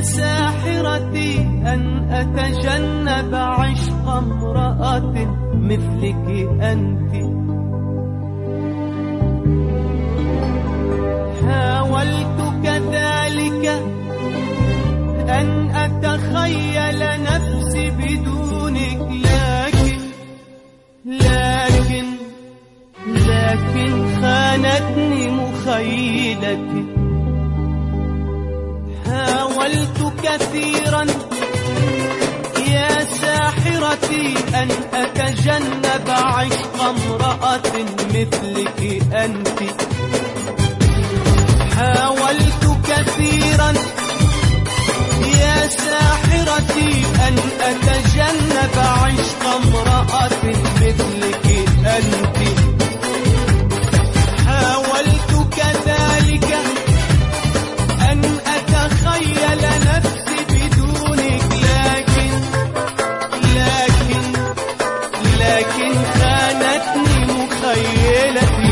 ساحرتي أن أتجنب عشق امرأة مثلك أنت. حاولت كذلك أن أتخيل نفسي بدونك، لكن خانتني مخيلتي. حاولت كثيرا يا ساحرتي أن أتجنب عشق امرأة مثلك أنت. حاولت كثيرا يا ساحرتي أن أتجنب عشق امرأة مثلك أنت. حاولت كذلك أن أتخيل نفسي بدونك، لكن خانتني مخيلتي.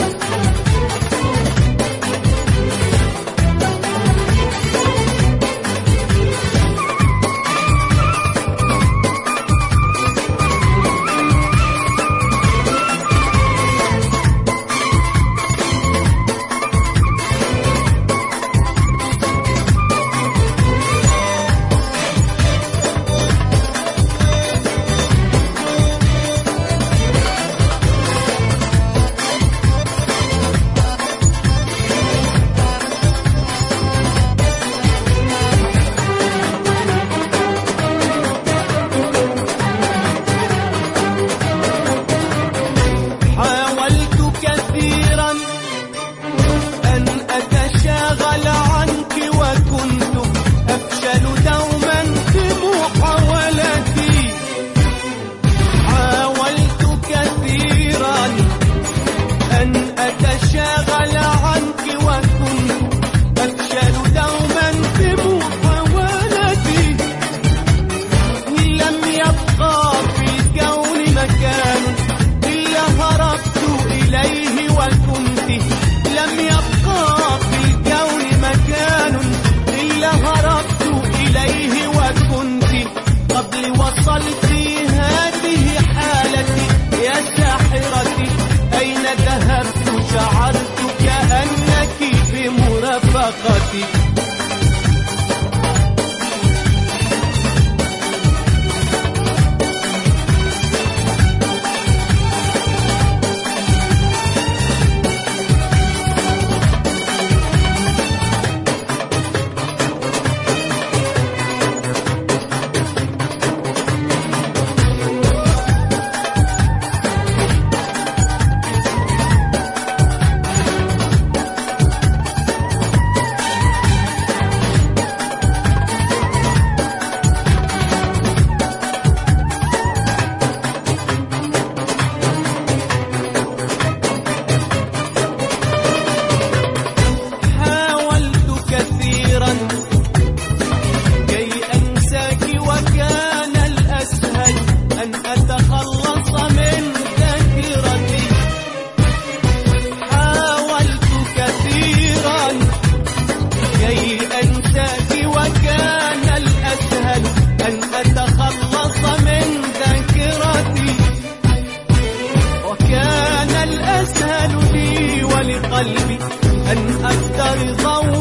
قلبي أن أفترض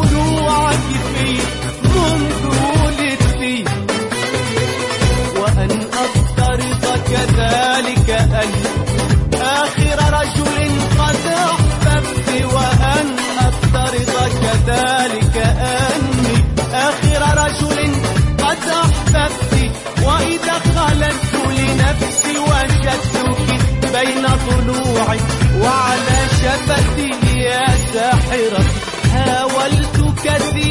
ضوعك في منذ ولدتي، وأن أفترض كذلك أن آخر رجل قد أحببت، وأن أفترض كذلك أني آخر رجل قد أحببت. وإذا خلدت لنفسي وجدتك بين ضلوعي وعلى شفتي يا ساحرتي. حاولت كثيرا